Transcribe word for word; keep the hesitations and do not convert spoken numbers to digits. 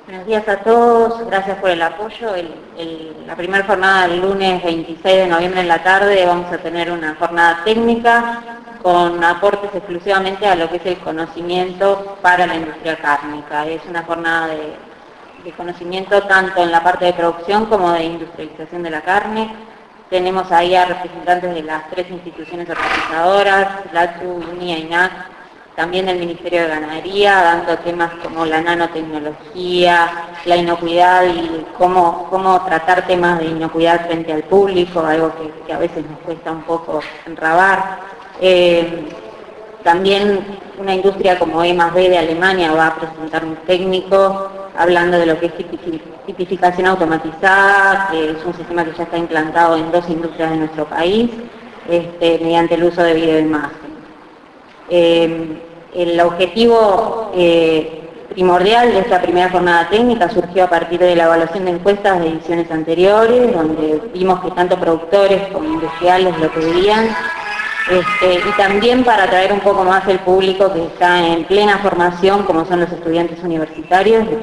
Buenos días a todos, gracias por el apoyo. El, el, la primera jornada del lunes veintiséis de noviembre en la tarde vamos a tener una jornada técnica con aportes exclusivamente a lo que es el conocimiento para la industria cárnica. Es una jornada de, de conocimiento tanto en la parte de producción como de industrialización de la carne. Tenemos ahí a representantes de las tres instituciones organizadoras, LATU, UNIA y N A C, también del Ministerio de Ganadería, dando temas como la nanotecnología, la inocuidad y cómo, cómo tratar temas de inocuidad frente al público, algo que, que a veces nos cuesta un poco enrabar. Eh, también una industria como E más B de Alemania va a presentar un técnico hablando de lo que es tipificación automatizada, que es un sistema que ya está implantado en dos industrias de nuestro país, este, mediante el uso de videoimagen. Eh, el objetivo eh, primordial de esta primera jornada técnica surgió a partir de la evaluación de encuestas de ediciones anteriores, donde vimos que tanto productores como industriales lo pedían, este, y también para atraer un poco más el público que está en plena formación, como son los estudiantes universitarios.